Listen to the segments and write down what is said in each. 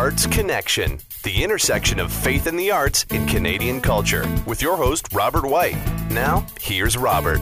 Arts Connection, the intersection of faith and the arts in Canadian culture, with your host, Robert White. Now, here's Robert.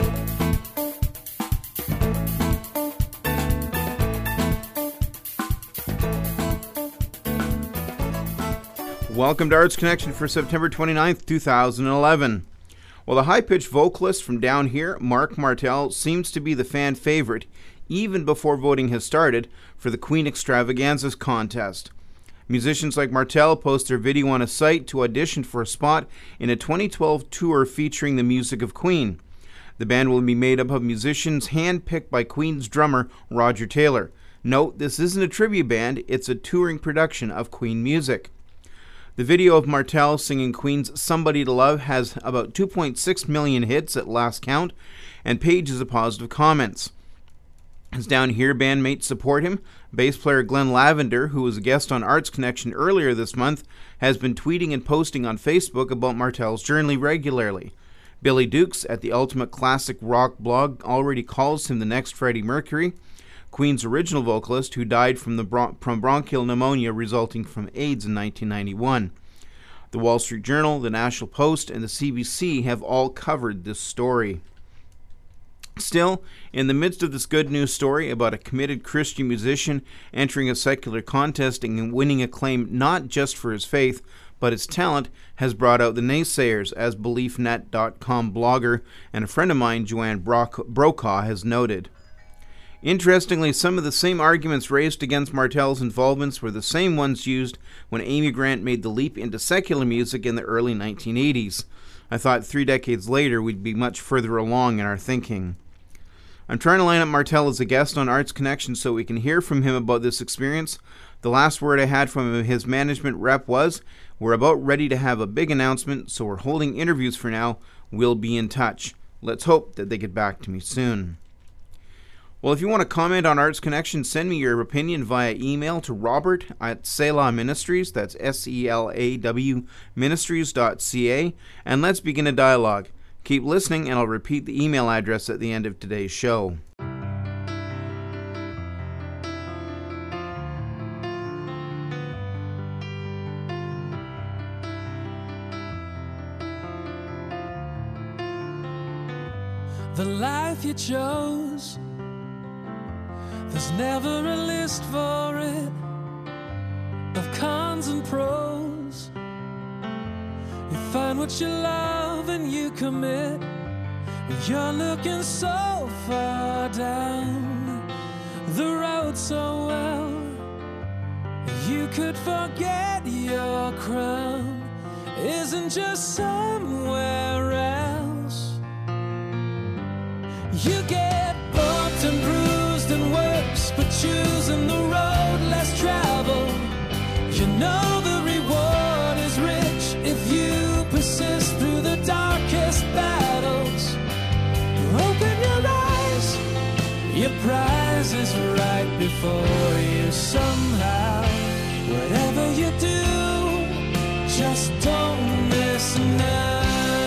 Welcome to Arts Connection for September 29th, 2011. Well, the high-pitched vocalist from down here, Marc Martel, seems to be the fan favorite, even before voting has started, for the Queen Extravaganzas contest. Musicians like Martel post their video on a site to audition for a spot in a 2012 tour featuring the music of Queen. The band will be made up of musicians handpicked by Queen's drummer, Roger Taylor. Note, this isn't a tribute band, it's a touring production of Queen music. The video of Martel singing Queen's Somebody to Love has about 2.6 million hits at last count, and pages of positive comments. His Down Here bandmates support him. Bass player Glenn Lavender, who was a guest on Arts Connection earlier this month, has been tweeting and posting on Facebook about Martel's journey regularly. Billy Dukes at the Ultimate Classic Rock blog already calls him the next Freddie Mercury. Queen's original vocalist, who died from bronchial pneumonia resulting from AIDS in 1991. The Wall Street Journal, the National Post, and the CBC have all covered this story. Still, in the midst of this good news story about a committed Christian musician entering a secular contest and winning acclaim not just for his faith, but his talent, has brought out the naysayers, as BeliefNet.com blogger and a friend of mine, Joanne Brokaw, has noted. Interestingly, some of the same arguments raised against Martel's involvements were the same ones used when Amy Grant made the leap into secular music in the early 1980s. I thought 3 decades later we'd be much further along in our thinking. I'm trying to line up Martel as a guest on Arts Connection so we can hear from him about this experience. The last word I had from his management rep was, "We're about ready to have a big announcement, so we're holding interviews for now. We'll be in touch." Let's hope that they get back to me soon. Well, if you want to comment on Arts Connection, send me your opinion via email to robert@Selah Ministries, that's SELAW ministries.ca, and let's begin a dialogue. Keep listening, and I'll repeat the email address at the end of today's show. The life you chose, there's never a list for it of cons and pros. You find what you love and you commit. You're looking so far down the road so well, you could forget your crown isn't just somewhere else. You get bumped and bruised and worse, but choosing the road less traveled, you know the reward is rich if you persist through the darkest battles. Open your eyes, your prize is right before you somehow. Whatever you do, just don't miss now.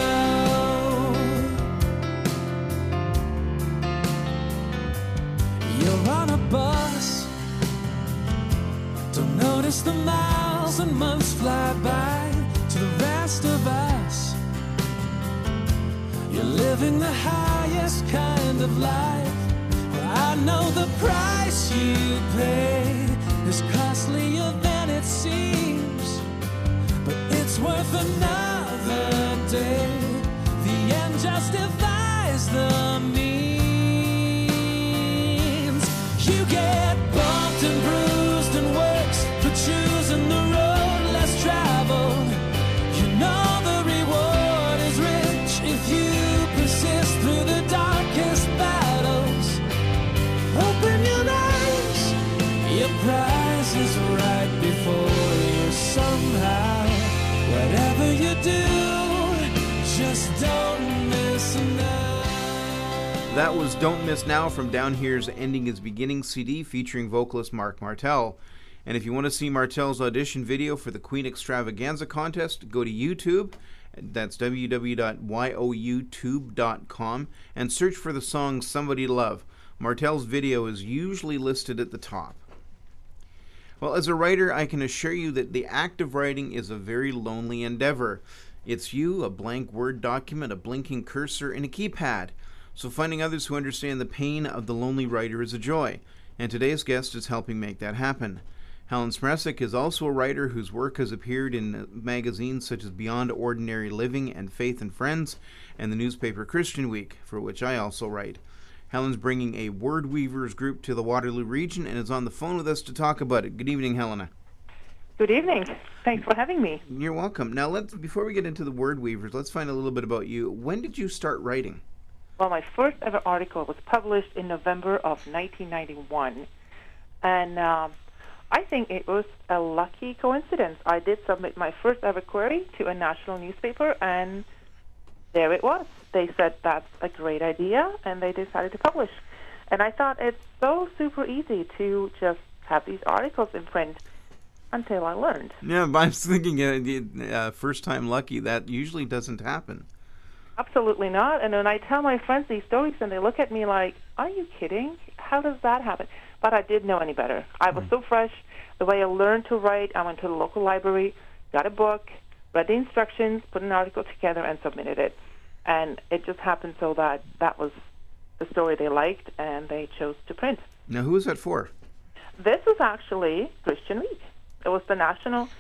You're on a bus, don't notice the miles and months fly by. To the rest of us, you're living the highest kind of life. Well, I know the price you pay is costlier than it seems, but it's worth another day. The end justifies the means. You get bumped and bruised and worse for choosing the road less traveled. You know the reward is rich if you persist through the darkest battles. Open your eyes, your prize is right before you somehow. Whatever you do, just don't miss now. That was Don't Miss Now from Down Here's Ending Is Beginning CD featuring vocalist Marc Martel. And if you want to see Martel's audition video for the Queen Extravaganza contest, go to YouTube. That's www.youtube.com and search for the song Somebody to Love. Martel's video is usually listed at the top. Well, as a writer, I can assure you that the act of writing is a very lonely endeavor. It's you, a blank Word document, a blinking cursor, and a keypad. So finding others who understand the pain of the lonely writer is a joy, and today's guest is helping make that happen. Helen Smresek is also a writer whose work has appeared in magazines such as Beyond Ordinary Living and Faith and Friends, and the newspaper Christian Week, for which I also write. Helen's bringing a Word Weavers group to the Waterloo region and is on the phone with us to talk about it. Good evening, Helena. Good evening. Thanks for having me. You're welcome. Now, before we get into the Word Weavers, let's find a little bit about you. When did you start writing? Well, my first ever article was published in November of 1991, and I think it was a lucky coincidence. I did submit my first ever query to a national newspaper, and there it was. They said that's a great idea, and they decided to publish. And I thought it's so super easy to just have these articles in print until I learned. Yeah, but I was thinking first time lucky, that usually doesn't happen. Absolutely not. And when I tell my friends these stories, and they look at me like, are you kidding? How does that happen? But I didn't know any better. I was so fresh. The way I learned to write, I went to the local library, got a book, read the instructions, put an article together, and submitted it. And it just happened so that that was the story they liked, and they chose to print. Now, who is that for? This was actually Christian Week. It was the national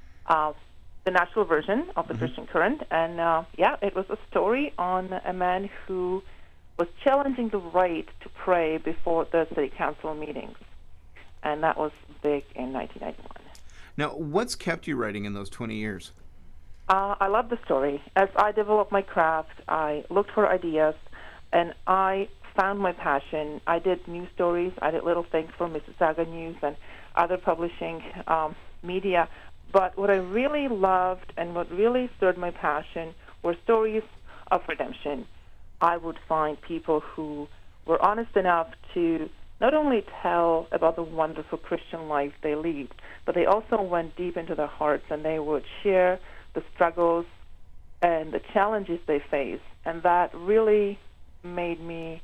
version of the Christian Current, and it was a story on a man who was challenging the right to pray before the city council meetings, and that was big in 1991. Now, what's kept you writing in those 20 years? I love the story. As I developed my craft, I looked for ideas, and I found my passion. I did news stories. I did little things for Mississauga News and other publishing media. But what I really loved and what really stirred my passion were stories of redemption. I would find people who were honest enough to not only tell about the wonderful Christian life they lead, but they also went deep into their hearts, and they would share the struggles and the challenges they face. And that really made me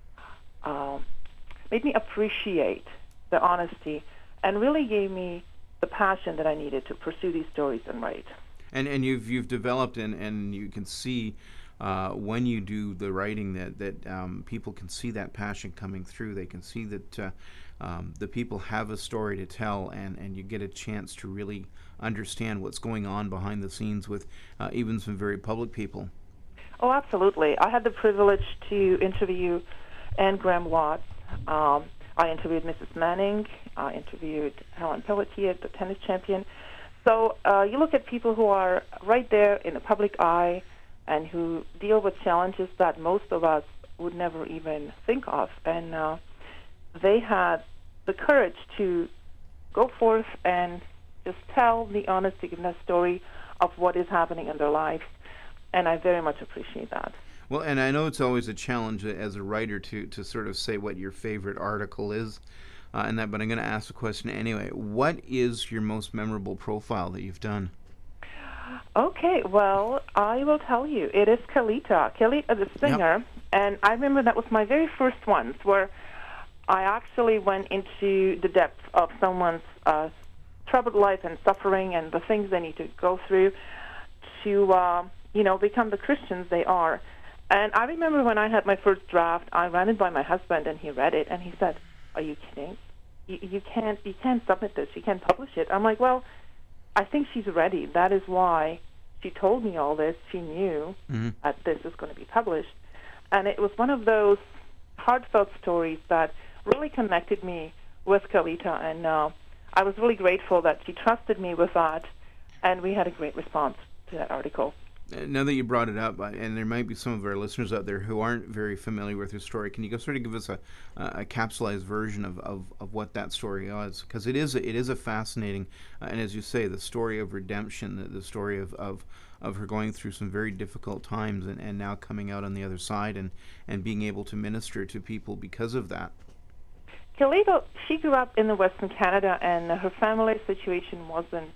appreciate the honesty, and really gave me the passion that I needed to pursue these stories and write. And you've developed, and you can see when you do the writing that people can see that passion coming through. They can see that the people have a story to tell, and you get a chance to really understand what's going on behind the scenes with even some very public people. Oh, absolutely. I had the privilege to interview Anne Graham Lotz. I interviewed Mrs. Manning. I interviewed Helen Pelletier, the tennis champion. So you look at people who are right there in the public eye and who deal with challenges that most of us would never even think of. And they had the courage to go forth and just tell the honest to goodness story of what is happening in their lives. And I very much appreciate that. Well, and I know it's always a challenge as a writer to sort of say what your favorite article is, but I'm going to ask the question anyway. What is your most memorable profile that you've done? Okay, well, I will tell you. It is Kalita. Kalita, the singer, Yep. And I remember that was my very first ones, where I actually went into the depth of someone's troubled life and suffering and the things they need to go through to, become the Christians they are. And I remember when I had my first draft, I ran it by my husband, and he read it, and he said, "Are you kidding? You can't submit this. You can't publish it." I'm like, "Well, I think she's ready. That is why she told me all this. She knew that this is going to be published." And it was one of those heartfelt stories that really connected me with Kalita, and I was really grateful that she trusted me with that, and we had a great response to that article. Now that you brought it up, and there might be some of our listeners out there who aren't very familiar with your story, can you go sort of give us a capsulized version of what that story was? Because it is a fascinating, and as you say, the story of redemption, the story of her going through some very difficult times and now coming out on the other side and being able to minister to people because of that. Kalita, she grew up in the Western Canada, and her family situation wasn't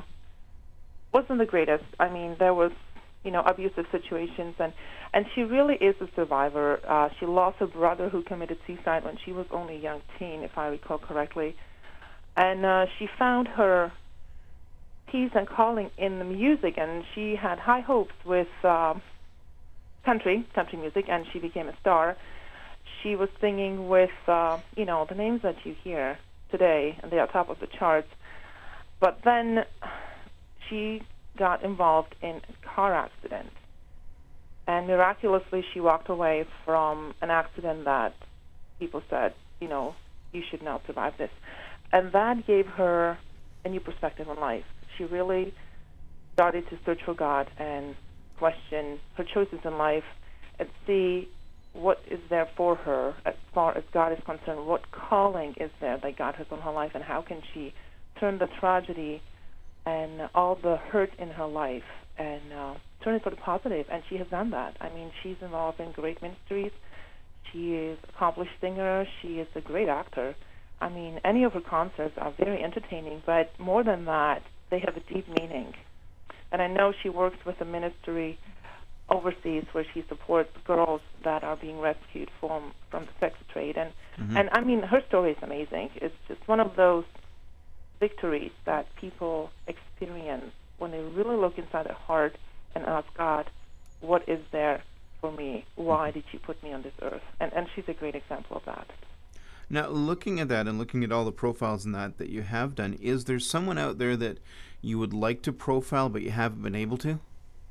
the greatest. I mean, there was abusive situations, and she really is a survivor. She lost her brother, who committed suicide when she was only a young teen, if I recall correctly. And she found her peace and calling in the music, and she had high hopes with country music, and she became a star. She was singing with, the names that you hear today, and they are top of the charts. But then she got involved in a car accident, and miraculously she walked away from an accident that people said, you should not survive this. And that gave her a new perspective on life. She really started to search for God and question her choices in life and see what is there for her as far as God is concerned, what calling is there that God has on her life, and how can she turn the tragedy and all the hurt in her life and turn it for the positive. And she has done that. I mean, she's involved in great ministries. She is an accomplished singer. She is a great actor. I mean, any of her concerts are very entertaining, but more than that, they have a deep meaning. And I know she works with a ministry overseas where she supports girls that are being rescued from the sex trade. And I mean, her story is amazing. It's just one of those victories that people experience when they really look inside their heart and ask God, what is there for me? Why did you put me on this earth? And she's a great example of that. Now, looking at that and looking at all the profiles in that you have done, is there someone out there that you would like to profile but you haven't been able to?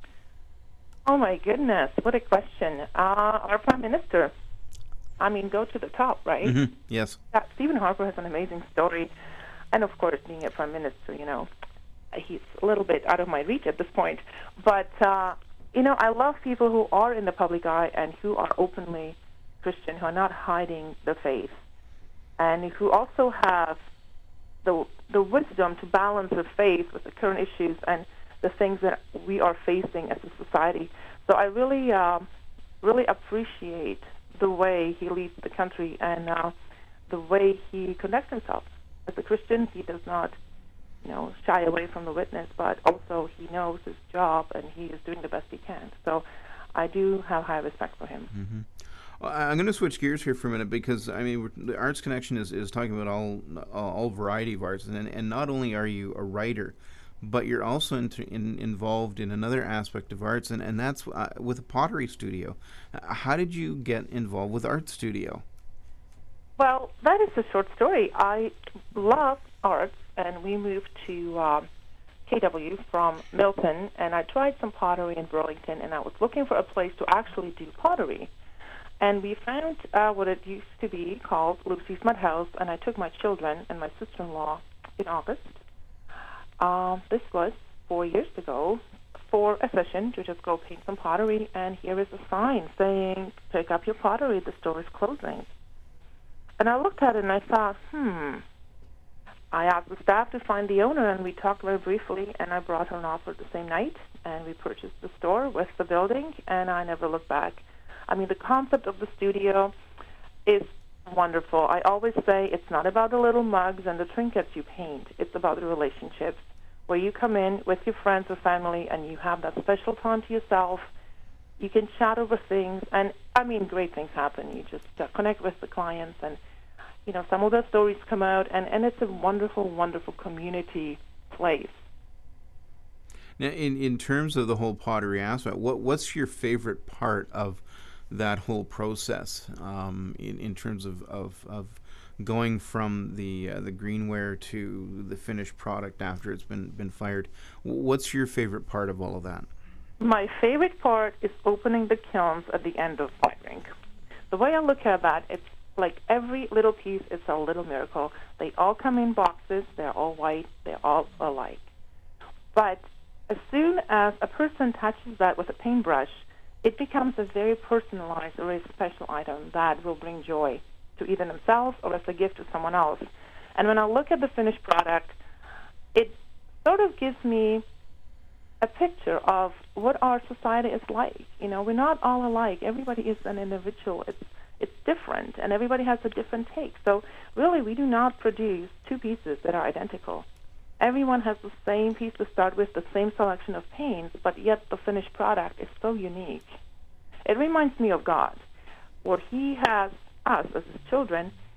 Oh, my goodness. What a question. Our Prime Minister. I mean, go to the top, right? Mm-hmm. Yes. Stephen Harper has an amazing story. And, of course, being a Prime Minister, he's a little bit out of my reach at this point. But, I love people who are in the public eye and who are openly Christian, who are not hiding the faith, and who also have the wisdom to balance the faith with the current issues and the things that we are facing as a society. So I really, really appreciate the way he leads the country and the way he conducts himself. As a Christian, he does not, shy away from the witness, but also he knows his job and he is doing the best he can. So I do have high respect for him. Mm-hmm. Well, I'm going to switch gears here for a minute because, I mean, the Arts Connection is talking about all variety of arts. And not only are you a writer, but you're also involved in another aspect of arts, and that's with a pottery studio. How did you get involved with Art Studio? Well, that is a short story. I love arts, and we moved to KW from Milton, and I tried some pottery in Burlington, and I was looking for a place to actually do pottery. And we found what it used to be called Lucy's Mud House, and I took my children and my sister-in-law in August. This was 4 years ago for a session to just go paint some pottery, and here is a sign saying, pick up your pottery, the store is closing. And I looked at it and I thought, I asked the staff to find the owner, and we talked very briefly, and I brought her an offer the same night, and we purchased the store with the building, and I never looked back. I mean, the concept of the studio is wonderful. I always say it's not about the little mugs and the trinkets you paint. It's about the relationships where you come in with your friends or family and you have that special time to yourself. You can chat over things, and, I mean, great things happen. You just connect with the clients, and, some of their stories come out, and it's a wonderful, wonderful community place. Now, in terms of the whole pottery aspect, what's your favorite part of that whole process in terms of going from the greenware to the finished product after it's been fired? What's your favorite part of all of that? My favorite part is opening the kilns at the end of firing. The way I look at that, it's like every little piece is a little miracle. They all come in boxes. They're all white. They're all alike. But as soon as a person touches that with a paintbrush, it becomes a very personalized or a special item that will bring joy to either themselves or as a gift to someone else. And when I look at the finished product, it sort of gives me a picture of what our society is like. We're not all alike. Everybody is an individual. It's different, and everybody has a different take. So really, we do not produce two pieces that are identical. Everyone has the same piece to start with, the same selection of paints, but yet the finished product is so unique. It reminds me of God. What he has us as his children,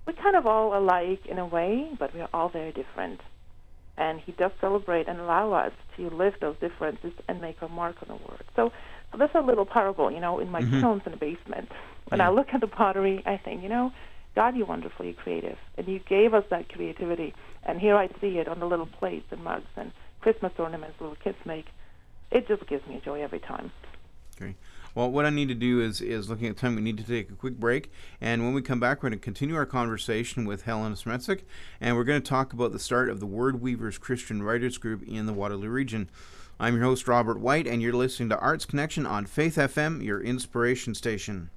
we're kind of all alike in a way, but we're all very different. And he does celebrate and allow us to live those differences and make our mark on the world. So that's a little parable, in my kilns in the basement. When I look at the pottery, I think, God, you're wonderfully creative, and you gave us that creativity. And here I see it on the little plates and mugs and Christmas ornaments little kids make. It just gives me joy every time. Okay. Well, what I need to do is looking at time, we need to take a quick break. And when we come back, we're going to continue our conversation with Helen Smetsik, and we're going to talk about the start of the Word Weavers Christian Writers Group in the Waterloo region. I'm your host, Robert White, and you're listening to Arts Connection on Faith FM, your inspiration station.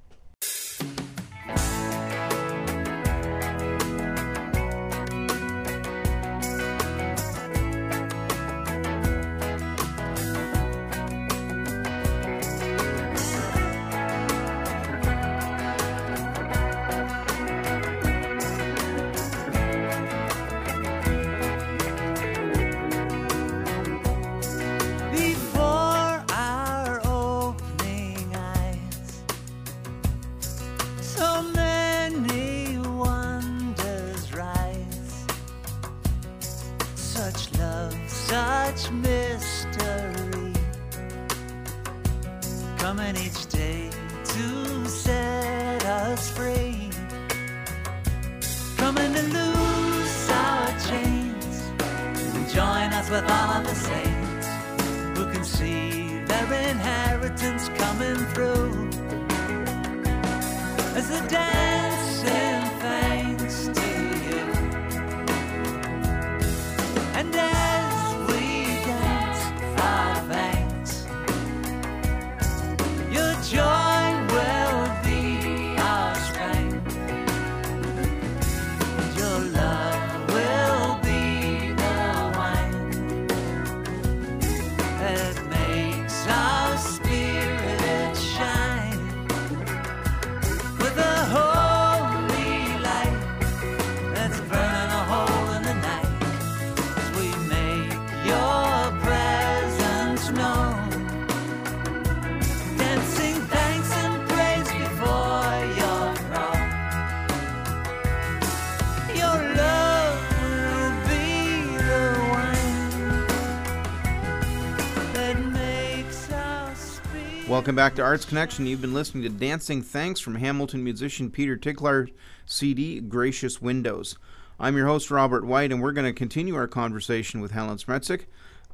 Welcome back to Arts Connection. You've been listening to Dancing Thanks from Hamilton musician Peter Ticklar's CD, Gracious Windows. I'm your host, Robert White, and we're going to continue our conversation with Helen Smetsik.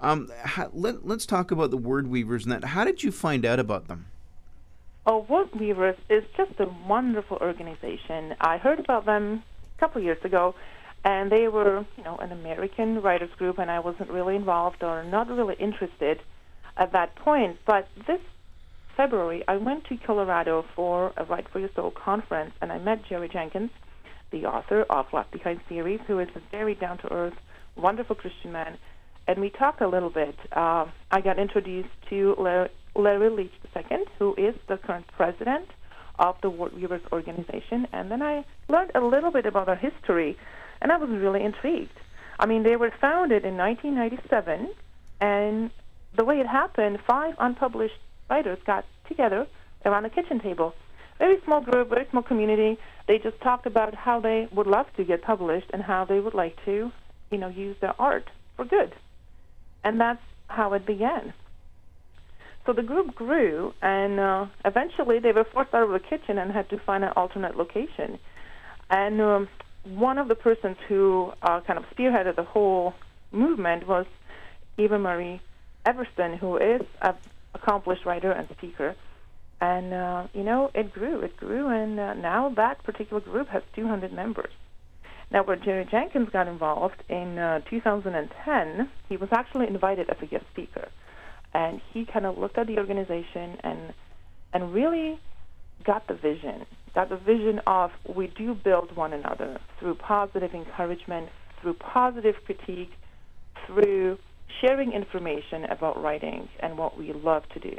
Let's talk about the Word Weavers and that. How did you find out about them? Oh, Word Weavers is just a wonderful organization. I heard about them a couple years ago, and they were, an American writers group, and I wasn't really involved or not really interested at that point. But this February, I went to Colorado for a Write for Your Soul conference, and I met Jerry Jenkins, the author of Left Behind series, who is a very down-to-earth, wonderful Christian man, and we talked a little bit. I got introduced to Larry Leach II, who is the current president of the Word Weavers organization, and then I learned a little bit about their history, and I was really intrigued. I mean, they were founded in 1997, and the way it happened, 5 unpublished writers got together around a kitchen table. Very small group, very small community. They just talked about how they would love to get published and how they would like to, use their art for good. And that's how it began. So the group grew, and eventually they were forced out of the kitchen and had to find an alternate location. And one of the persons who kind of spearheaded the whole movement was Eva Marie Everson, who is an accomplished writer and speaker. And, it grew, and now that particular group has 200 members. Now, where Jerry Jenkins got involved in 2010, he was actually invited as a guest speaker. And he kind of looked at the organization and really got the vision of we do build one another through positive encouragement, through positive critique, through sharing information about writing and what we love to do.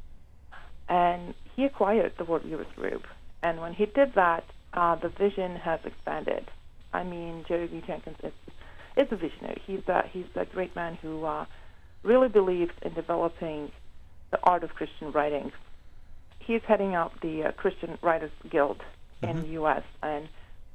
And he acquired the Word Weavers Group. And when he did that, the vision has expanded. I mean, Jerry B. Jenkins is a visionary. He's a great man who really believes in developing the art of Christian writing. He's heading up the Christian Writers Guild in the U.S., and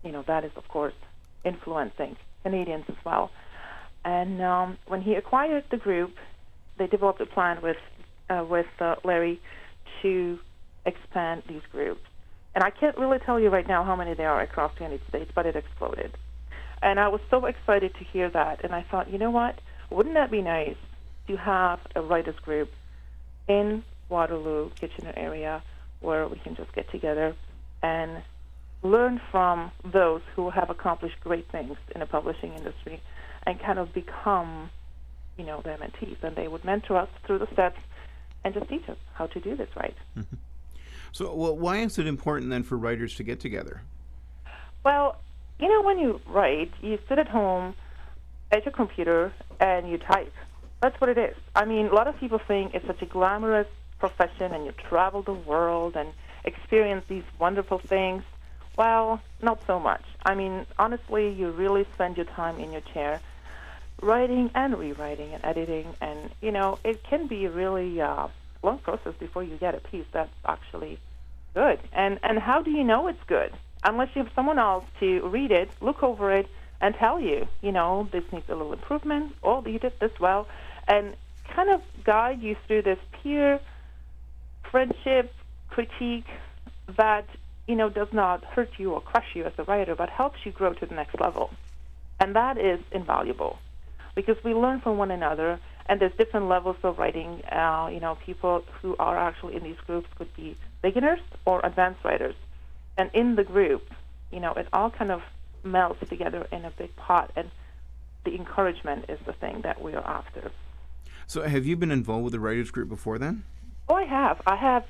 that is, of course, influencing Canadians as well. And when he acquired the group, they developed a plan with Larry to expand these groups. And I can't really tell you right now how many there are across the United States, but it exploded. And I was so excited to hear that. And I thought, you know what? Wouldn't that be nice to have a writers group in Waterloo, Kitchener area, where we can just get together and learn from those who have accomplished great things in the publishing industry and kind of become, their mentees. And they would mentor us through the steps and just teach us how to do this right. Mm-hmm. So why is it important then for writers to get together? Well, when you write, you sit at home at your computer and you type. That's what it is. I mean, a lot of people think it's such a glamorous profession and you travel the world and experience these wonderful things. Well, not so much. I mean, honestly, you really spend your time in your chair writing and rewriting and editing, and, it can be a really long process before you get a piece that's actually good. And how do you know it's good? Unless you have someone else to read it, look over it, and tell you, this needs a little improvement, or you did this well, and kind of guide you through this peer friendship critique that, does not hurt you or crush you as a writer, but helps you grow to the next level. And that is invaluable because we learn from one another, and there's different levels of writing. People who are actually in these groups could be beginners or advanced writers. And in the group, it all kind of melts together in a big pot, and the encouragement is the thing that we are after. So have you been involved with the writers group before then? Oh, I have.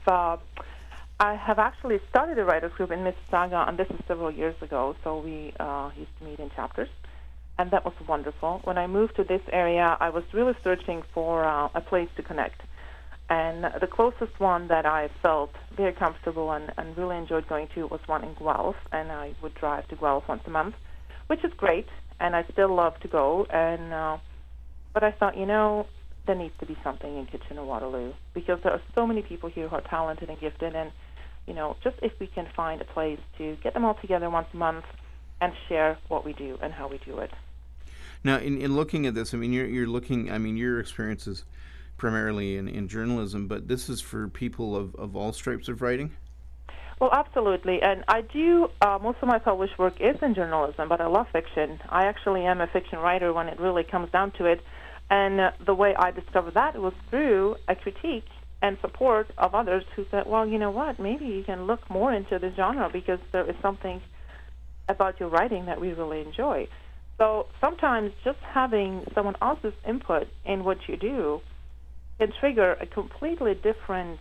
I have actually started a writers group in Mississauga, and this is several years ago, so we used to meet in chapters, and that was wonderful. When I moved to this area, I was really searching for a place to connect, and the closest one that I felt very comfortable and really enjoyed going to was one in Guelph, and I would drive to Guelph once a month, which is great, and I still love to go, but I thought, there needs to be something in Kitchener-Waterloo because there are so many people here who are talented and gifted, and just if we can find a place to get them all together once a month and share what we do and how we do it. Now, in looking at this, I mean, you're looking, I mean, your experience is primarily in journalism, but this is for people of all stripes of writing? Well, absolutely. And I do, most of my published work is in journalism, but I love fiction. I actually am a fiction writer when it really comes down to it. And the way I discovered that was through a critique and support of others who said, well, you know what, maybe you can look more into this genre because there is something about your writing that we really enjoy. So sometimes just having someone else's input in what you do can trigger a completely different,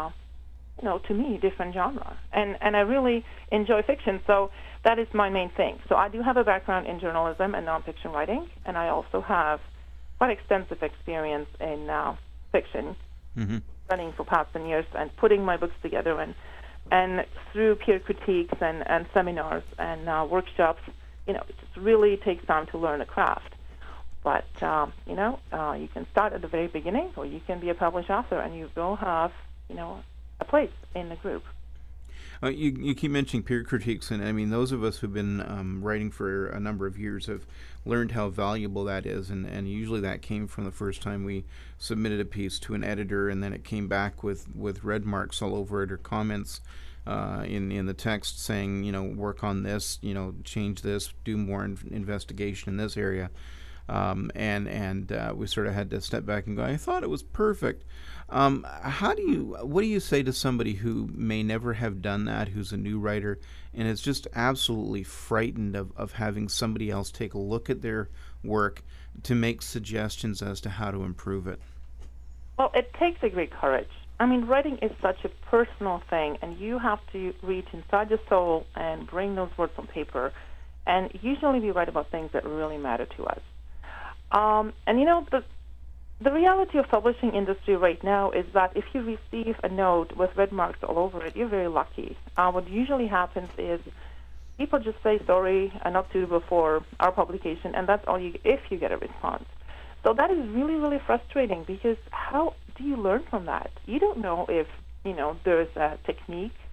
to me, different genre. And I really enjoy fiction, so that is my main thing. So I do have a background in journalism and nonfiction writing, and I also have quite extensive experience in fiction, running for past 10 years and putting my books together and through peer critiques and seminars and workshops, it just really takes time to learn a craft. But, you can start at the very beginning or you can be a published author and you will have, a place in the group. You keep mentioning peer critiques, and I mean, those of us who've been writing for a number of years have learned how valuable that is, and usually that came from the first time we submitted a piece to an editor, and then it came back with red marks all over it or comments in the text saying, work on this, change this, do more investigation in this area. And we sort of had to step back and go, I thought it was perfect. What do you say to somebody who may never have done that, who's a new writer, and is just absolutely frightened of having somebody else take a look at their work to make suggestions as to how to improve it? Well, it takes a great courage. I mean, writing is such a personal thing, and you have to reach inside your soul and bring those words on paper. And usually we write about things that really matter to us. The reality of publishing industry right now is that if you receive a note with red marks all over it, you're very lucky. What usually happens is people just say, sorry, I'm not suitable for our publication, and that's all if you get a response. So that is really, really frustrating because how do you learn from that? You don't know if, there's a technique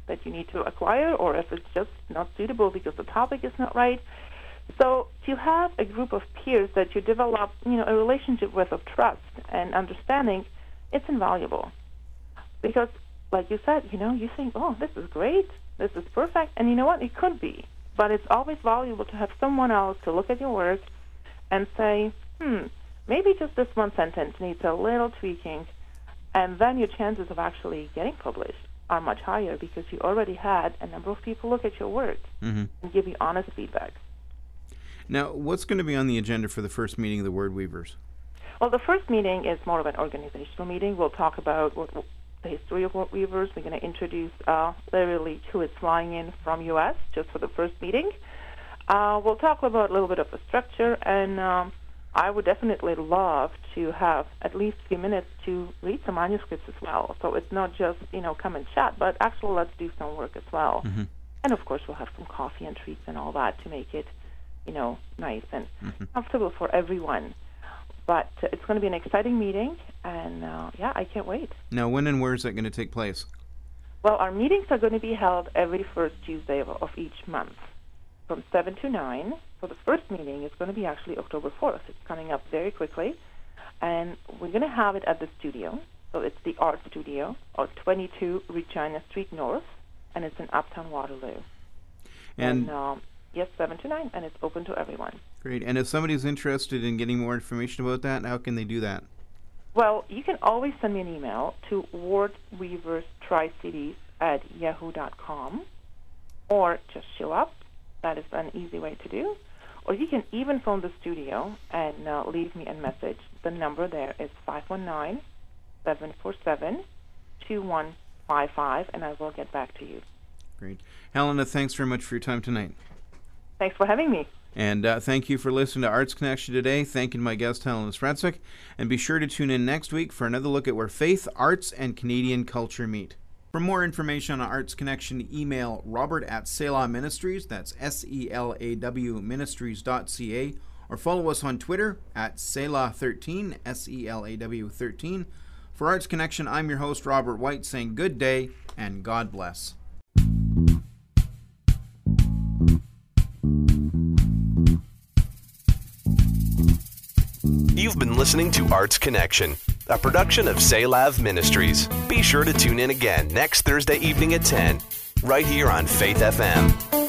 that you need to acquire, or if it's just not suitable because the topic is not right. So to have a group of peers that you develop, a relationship with of trust and understanding, it's invaluable. Because, like you said, you think, oh, this is great, this is perfect, and you know what, it could be. But it's always valuable to have someone else to look at your work and say, maybe just this one sentence needs a little tweaking, and then your chances of actually getting published are much higher because you already had a number of people look at your work and give you honest feedback. Now, what's going to be on the agenda for the first meeting of the Word Weavers? Well, the first meeting is more of an organizational meeting. We'll talk about the history of Word Weavers. We're going to introduce Larry Leach, who is flying in from U.S. just for the first meeting. We'll talk about a little bit of the structure, and I would definitely love to have at least a few minutes to read some manuscripts as well. So it's not just, come and chat, but actually let's do some work as well. And, of course, we'll have some coffee and treats and all that to make it, nice and comfortable for everyone. But it's going to be an exciting meeting, and, I can't wait. Now, when and where is that going to take place? Well, our meetings are going to be held every first Tuesday of each month from 7 to 9. So the first meeting is going to be actually October 4th. It's coming up very quickly. And we're going to have it at the studio. So it's the Art Studio, or 22 Regina Street North, and it's in Uptown Waterloo. And yes, 7 to 9, and it's open to everyone. Great. And if somebody's interested in getting more information about that, how can they do that? Well, you can always send me an email to wordweaverstricities@yahoo.com, or just show up. That is an easy way to do. Or you can even phone the studio and leave me a message. The number there is 519-747-2155, and I will get back to you. Great. Helena, thanks very much for your time tonight. Thanks for having me. And thank you for listening to Arts Connection today. Thanking my guest, Helena Sratsik. And be sure to tune in next week for another look at where faith, arts, and Canadian culture meet. For more information on Arts Connection, email Robert@Selah Ministries, that's SELAW Ministries.ca, or follow us on Twitter @Selah13, SELAW13. For Arts Connection, I'm your host, Robert White, saying good day and God bless. You've been listening to Arts Connection, a production of Selah Ministries. Be sure to tune in again next Thursday evening at 10, right here on Faith FM.